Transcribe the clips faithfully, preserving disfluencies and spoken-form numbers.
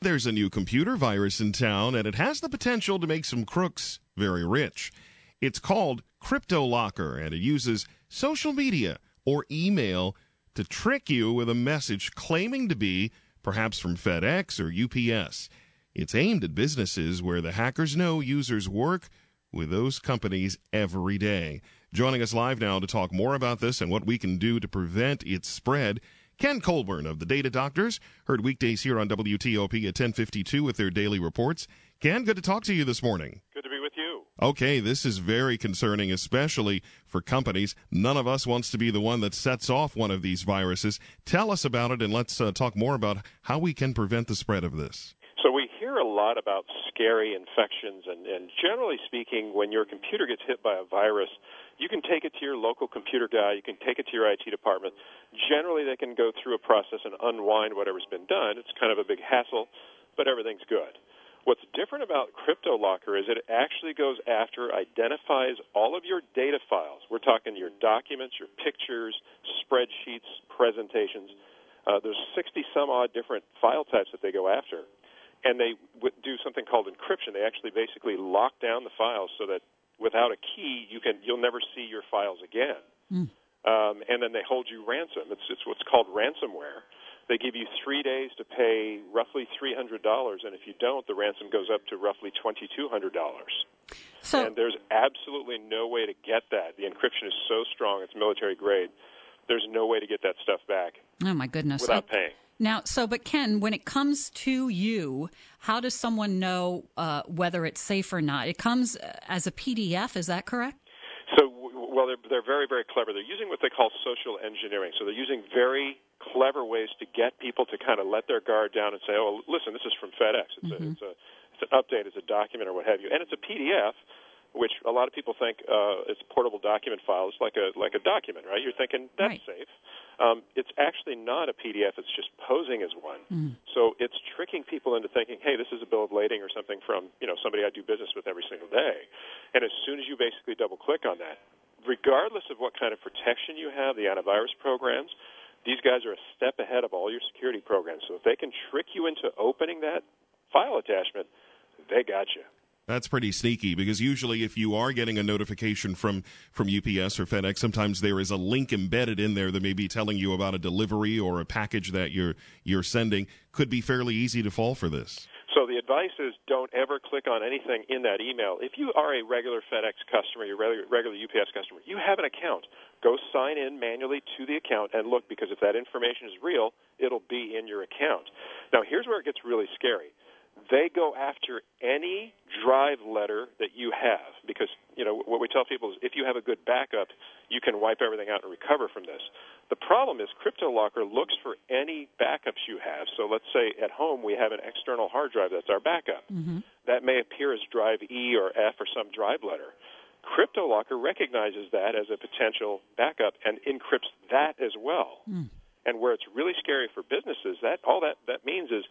There's a new computer virus in town, and it has the potential to make some crooks very rich. It's called CryptoLocker, and it uses social media or email to trick you with a message claiming to be perhaps from FedEx or U P S. It's aimed at businesses where the hackers know users work with those companies every day. Joining us live now to talk more about this and what we can do to prevent its spread, Ken Colburn of the Data Doctors, heard weekdays here on W T O P at ten fifty-two with their daily reports. Ken, good to talk to you this morning. Good to be with you. Okay, this is very concerning, especially for companies. None of us wants to be the one that sets off one of these viruses. Tell us about it, and let's uh, talk more about how we can prevent the spread of this. So we hear a lot about scary infections, and, and generally speaking, when your computer gets hit by a virus, you can take it to your local computer guy, you can take it to your I T department. Generally, they can go through a process and unwind whatever's been done. It's kind of a big hassle, but everything's good. What's different about CryptoLocker is it actually goes after, identifies all of your data files. We're talking your documents, your pictures, spreadsheets, presentations. Uh, there's sixty-some-odd different file types that they go after. And they w- do something called encryption. They actually basically lock down the files so that without a key, you can you'll never see your files again. Mm. Um, and then they hold you ransom. It's it's what's called ransomware. They give you three days to pay roughly three hundred dollars, and if you don't, the ransom goes up to roughly twenty-two hundred dollars. So, and there's absolutely no way to get that. The encryption is so strong; it's military grade. There's no way to get that stuff back. Oh my goodness! Without I, paying. Now, so, but Ken, when it comes to you, how does someone know uh, whether it's safe or not? It comes as a P D F, is that correct? So, well, they're, they're very, very clever. They're using what they call social engineering. So they're using very clever ways to get people to kind of let their guard down and say, oh, listen, this is from FedEx. It's, mm-hmm. a, it's, a, it's an update, it's a document or what have you. And it's a P D F, which a lot of people think uh, it's a portable document file. It's like a like a document, right? You're thinking, that's right. safe. Um, it's actually not a P D F. It's just posing as one. Mm. So it's tricking people into thinking, hey, this is a bill of lading or something from, you know, somebody I do business with every single day. And as soon as you basically double-click on that, regardless of what kind of protection you have, the antivirus programs, these guys are a step ahead of all your security programs. So if they can trick you into opening that file attachment, they got you. That's pretty sneaky, because usually if you are getting a notification from, from U P S or FedEx, sometimes there is a link embedded in there that may be telling you about a delivery or a package that you're you're sending. Could be fairly easy to fall for this. So the advice is don't ever click on anything in that email. If you are a regular FedEx customer, you're a regular U P S customer, you have an account. Go sign in manually to the account and look, because if that information is real, it'll be in your account. Now, here's where it gets really scary. They go after any drive letter that you have, because, you know, what we tell people is if you have a good backup, you can wipe everything out and recover from this. The problem is CryptoLocker looks for any backups you have. So let's say at home we have an external hard drive that's our backup. Mm-hmm. That may appear as drive E or F or some drive letter. CryptoLocker recognizes that as a potential backup and encrypts that as well. Mm. And where it's really scary for businesses, that all that, that means is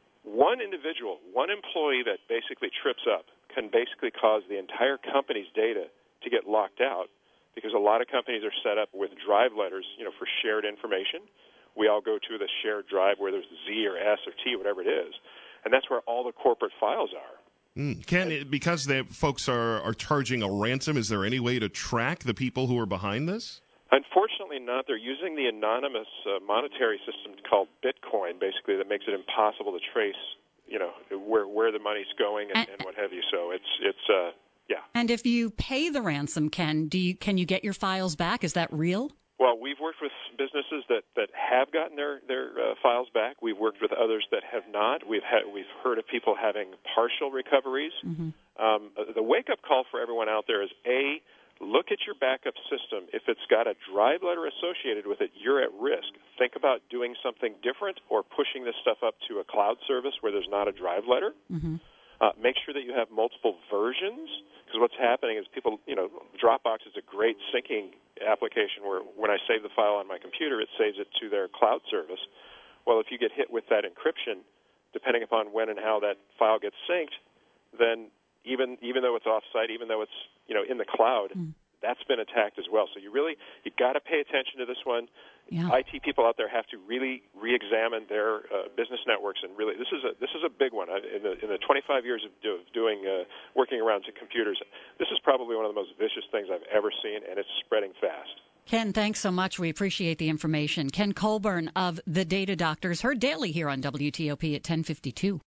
one individual, one employee that basically trips up can basically cause the entire company's data to get locked out, because a lot of companies are set up with drive letters, you know, for shared information. We all go to the shared drive where there's Z or S or T, whatever it is, and that's where all the corporate files are. Mm. Ken, and, because the folks are, are charging a ransom, is there any way to track the people who are behind this? Unfortunately not. They're using the anonymous uh, monetary system called Bitcoin, basically, that makes it impossible to trace, you know, where where the money's going and, and, and what have you. So it's it's uh, yeah. And if you pay the ransom, Ken, do you can you get your files back? Is that real? Well, we've worked with businesses that, that have gotten their their uh, files back. We've worked with others that have not. We've had we've heard of people having partial recoveries. Mm-hmm. Um, the wake up call for everyone out there is a look at your backup system. If it's got a drive letter associated with it, you're at risk. Think about doing something different or pushing this stuff up to a cloud service where there's not a drive letter. Mm-hmm. Uh, make sure that you have multiple versions, because what's happening is people, you know, Dropbox is a great syncing application where when I save the file on my computer, it saves it to their cloud service. Well, if you get hit with that encryption, depending upon when and how that file gets synced, then even even though it's off-site, even though it's, you know, in the cloud, mm. that's been attacked as well. So you really you got to pay attention to this one. Yeah. I T people out there have to really re-examine their uh, business networks, and really, this is a this is a big one. I, in the in the twenty-five years of, do, of doing uh, working around computers, this is probably one of the most vicious things I've ever seen, and it's spreading fast. Ken, thanks so much. We appreciate the information. Ken Colburn of The Data Doctors, heard daily here on W T O P at ten fifty-two.